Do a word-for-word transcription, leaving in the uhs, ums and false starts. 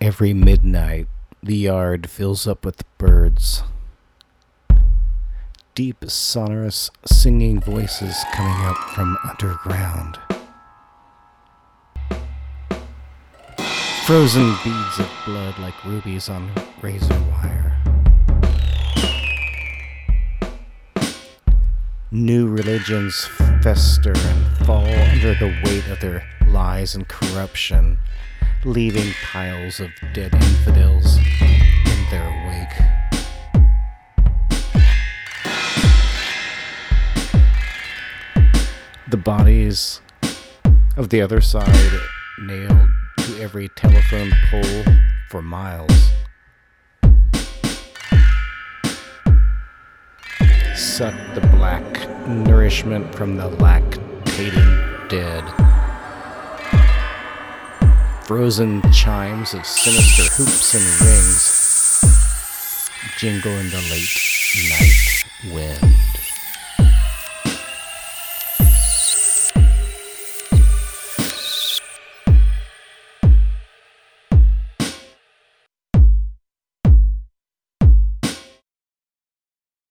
Every midnight, the yard fills up with birds. Deep, sonorous, singing voices coming up from underground. Frozen beads of blood like rubies on razor wire. New religions fester and fall under the weight of their lies and corruption, leaving piles of dead infidels in their wake. The bodies of the other side nailed to every telephone pole for miles. Suck the black nourishment from the lactating dead. Frozen chimes of sinister hoops and rings jingle in the late night wind.